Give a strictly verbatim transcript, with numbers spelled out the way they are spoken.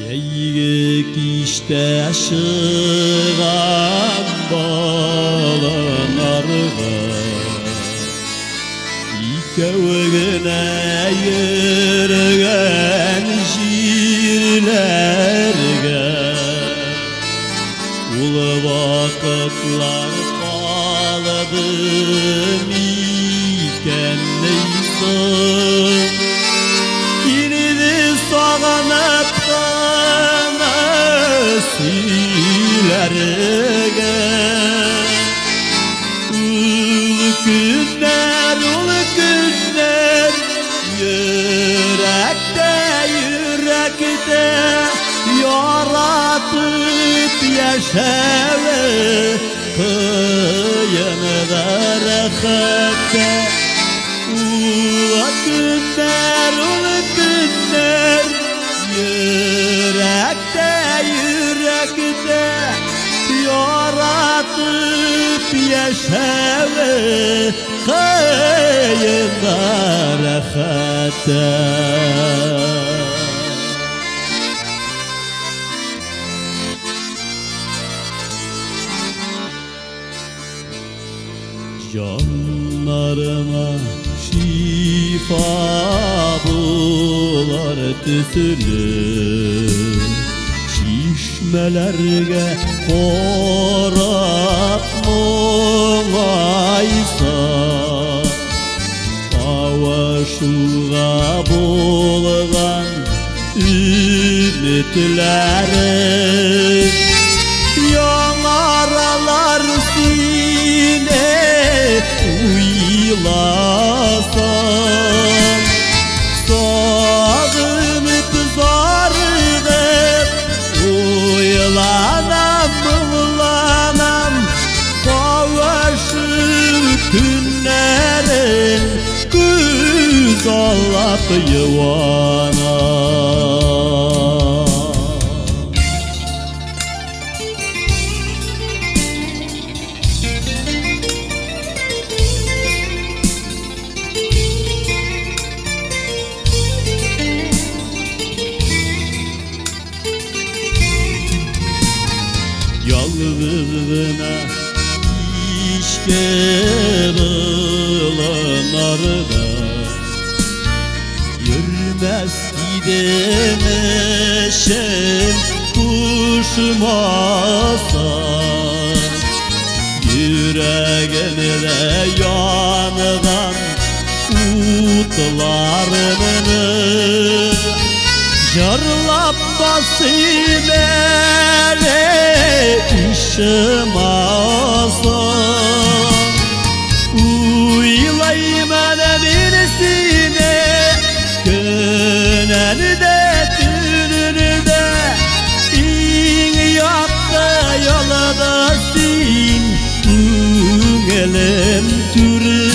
Eğik işte aşıgan bağlanarga İkevgine yürgen şiirlerge Ulu vakıtlar bağladım iken neysin Yine de sağanıp silerge Ulu günler, ulu günler Yürekte, yürekte yaratıp yaşalı Kıyınıda rahatte Ulu günler, ulu günler Yürekte, yürekte yaratıp yaşalı Kıyında rahatte Canlarıma şifa bular tüsülü Çişmelerge korap muğaysa Avaşuğa bulgan ümitleri Yanaralar sine uylasan Sağınıp zargıp uylanam mılanam Kavuşur günlerin göz allap yuvanam Yalnızına işkerilənarda Yürmez gidemeşen kuşmasa Yüreğimde yanıdan utlarını Jarlap basilere işim alsam Uylayım hele birisine Göneni de tününü de İn yaptı yola da sin Üngelim türü